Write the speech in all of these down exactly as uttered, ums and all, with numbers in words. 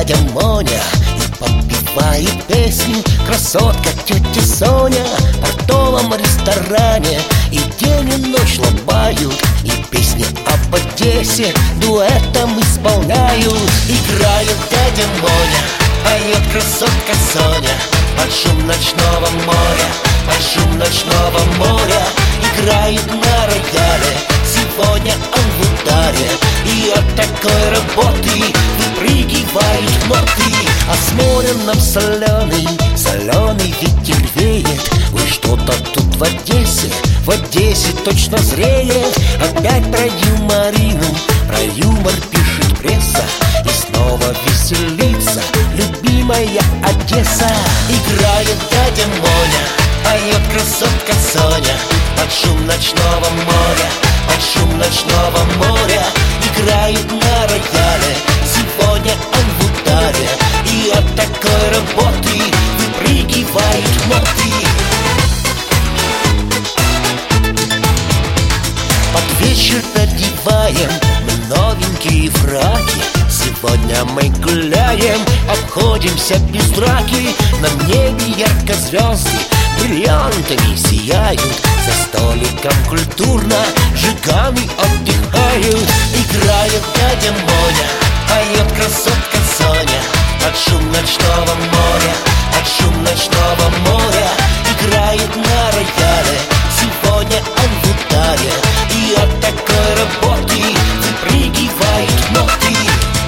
дядя Моня и подпевает песню красотка тетя Соня в портовом ресторане. И день и ночь лобают, и песни об Одессе дуэтом исполняют. Играет дядя Моня, поет красотка Соня под шум ночного моря, под шум ночного моря. Играет на рояле, сегодня он в ударе, и от такой работы выпрыгивают ноты. А с моря нам соленый, соленый ветер веет. Ой, что-то тут в Одессе, в Одессе точно зреет. Опять про юморину, про юмор пишет пресса, и снова веселится любимая Одесса. Играет дядя Моня, поет красотка Соня под шум ночного моря, под шум ночного моря. Играет на рояле, сегодня он в ударе, и от такой работы выпрыгивают ноты. Под вечер надеваем мы новенькие фраки. Сегодня мы гуляем, обходимся без драки. На небе ярко звезды бриллиантами сияют, за столиком культурно жиганы отдыхают. Играет дядя Моня, поет красотка Соня под шум ночного моря, под шум ночного моря. Играет на рояле, сегодня он в ударе, и от такой работы выпрыгивают ноты.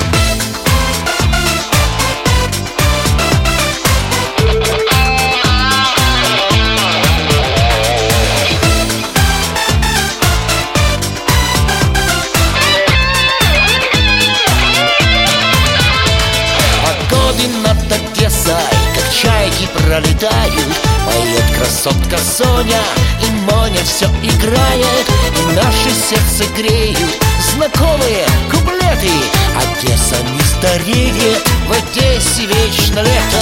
Над Одессой, как чайки пролетают, поет красотка Соня, и Моня все играет, и наше сердце греют знакомые куплеты. Одесса не стареет, в Одессе вечно лето.